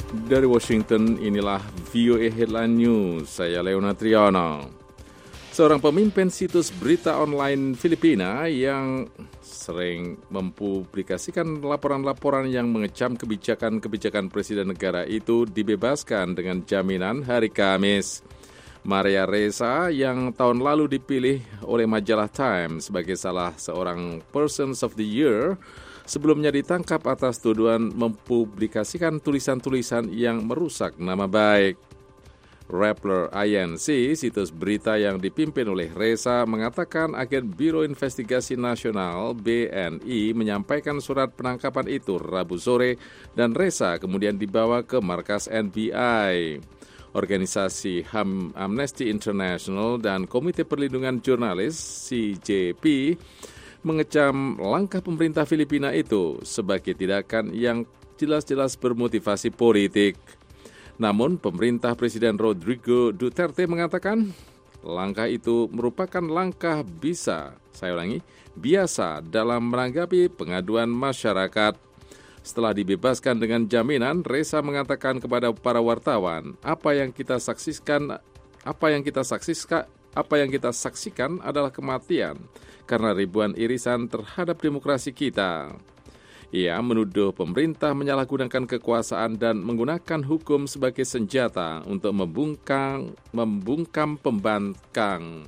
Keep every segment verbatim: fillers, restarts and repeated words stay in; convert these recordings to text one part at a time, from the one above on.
Dari Washington, inilah V O A Headline News. Saya Leona Triana. Seorang pemimpin situs berita online Filipina yang sering mempublikasikan laporan-laporan yang mengecam kebijakan-kebijakan presiden negara itu dibebaskan dengan jaminan hari Kamis. Maria Ressa yang tahun lalu dipilih oleh majalah Time sebagai salah seorang Persons of the Year sebelumnya ditangkap atas tuduhan mempublikasikan tulisan-tulisan yang merusak nama baik. Rappler I N C, situs berita yang dipimpin oleh Ressa, mengatakan agen Biro Investigasi Nasional B N I menyampaikan surat penangkapan itu Rabu sore dan Ressa kemudian dibawa ke markas N B I. Organisasi H A M Amnesty International dan Komite Perlindungan Jurnalis C J P mengecam langkah pemerintah Filipina itu sebagai tindakan yang jelas-jelas bermotivasi politik. Namun, pemerintah Presiden Rodrigo Duterte mengatakan langkah itu merupakan langkah bisa, saya ulangi, biasa dalam menanggapi pengaduan masyarakat. Setelah dibebaskan dengan jaminan, Ressa mengatakan kepada para wartawan, apa yang kita saksikan, apa yang kita saksikan, apa yang kita saksikan adalah kematian karena ribuan irisan terhadap demokrasi kita. Ia menuduh pemerintah menyalahgunakan kekuasaan dan menggunakan hukum sebagai senjata untuk membungkam, membungkam pembangkang.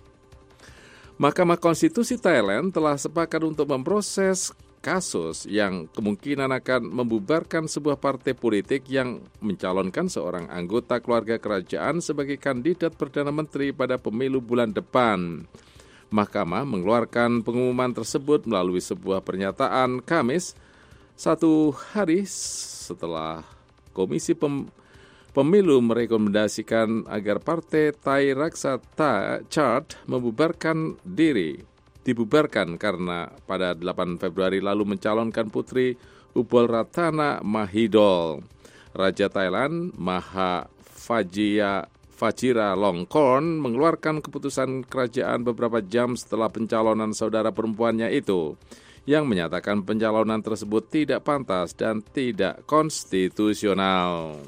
Mahkamah Konstitusi Thailand telah sepakat untuk memproses kasus yang kemungkinan akan membubarkan sebuah partai politik yang mencalonkan seorang anggota keluarga kerajaan sebagai kandidat Perdana Menteri pada pemilu bulan depan. Mahkamah mengeluarkan pengumuman tersebut melalui sebuah pernyataan Kamis, satu hari setelah Komisi Pem- Pemilu merekomendasikan agar Partai Thai Raksa Chart membubarkan diri. dibubarkan karena pada delapan Februari lalu mencalonkan putri Ubol Ratana Mahidol. Raja Thailand Maha Fajia Fajira Longkorn mengeluarkan keputusan kerajaan beberapa jam setelah pencalonan saudara perempuannya itu, yang menyatakan pencalonan tersebut tidak pantas dan tidak konstitusional.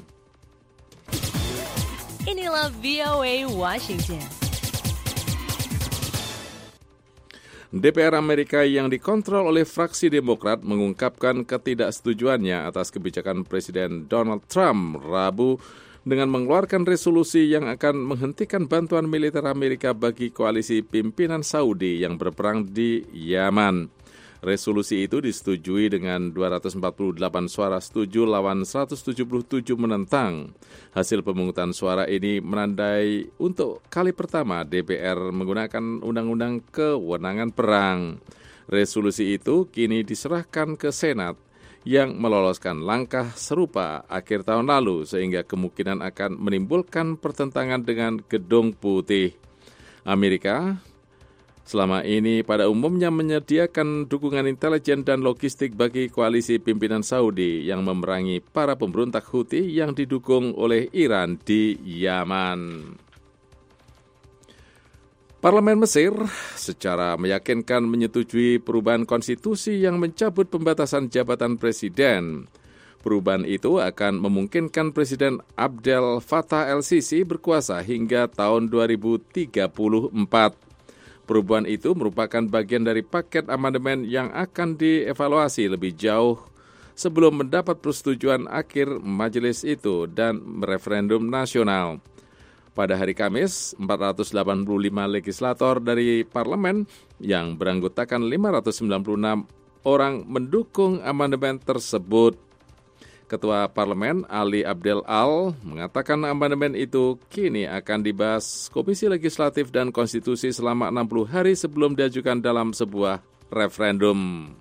Inilah V O A Washington. D P R Amerika yang dikontrol oleh fraksi Demokrat mengungkapkan ketidaksetujuannya atas kebijakan Presiden Donald Trump Rabu dengan mengeluarkan resolusi yang akan menghentikan bantuan militer Amerika bagi koalisi pimpinan Saudi yang berperang di Yaman. Resolusi itu disetujui dengan dua ratus empat puluh delapan suara setuju lawan seratus tujuh puluh tujuh menentang. Hasil pemungutan suara ini menandai untuk kali pertama D P R menggunakan undang-undang kewenangan perang. Resolusi itu kini diserahkan ke Senat yang meloloskan langkah serupa akhir tahun lalu sehingga kemungkinan akan menimbulkan pertentangan dengan Gedung Putih. Amerika selama ini pada umumnya menyediakan dukungan intelijen dan logistik bagi koalisi pimpinan Saudi yang memerangi para pemberontak Houthi yang didukung oleh Iran di Yaman. Parlemen Mesir secara meyakinkan menyetujui perubahan konstitusi yang mencabut pembatasan jabatan presiden. Perubahan itu akan memungkinkan Presiden Abdel Fattah el-Sisi berkuasa hingga tahun dua ribu tiga puluh empat. Perubahan itu merupakan bagian dari paket amandemen yang akan dievaluasi lebih jauh sebelum mendapat persetujuan akhir majelis itu dan referendum nasional. Pada hari Kamis, empat ratus delapan puluh lima legislator dari parlemen yang beranggotakan lima ratus sembilan puluh enam orang mendukung amandemen tersebut. Ketua Parlemen Ali Abdel Al mengatakan amandemen itu kini akan dibahas Komisi Legislatif dan Konstitusi selama enam puluh hari sebelum diajukan dalam sebuah referendum.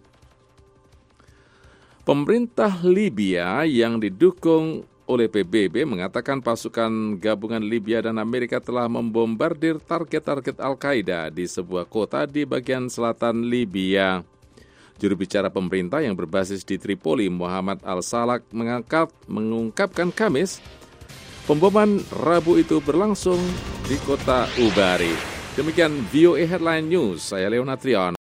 Pemerintah Libya yang didukung oleh P B B mengatakan pasukan gabungan Libya dan Amerika telah membombardir target-target Al-Qaeda di sebuah kota di bagian selatan Libya. Juru bicara pemerintah yang berbasis di Tripoli, Muhammad Al-Salak, mengangkat, mengungkapkan Kamis, pemboman Rabu itu berlangsung di kota Ubari. Demikian V O A Headline News, saya Leona Triana.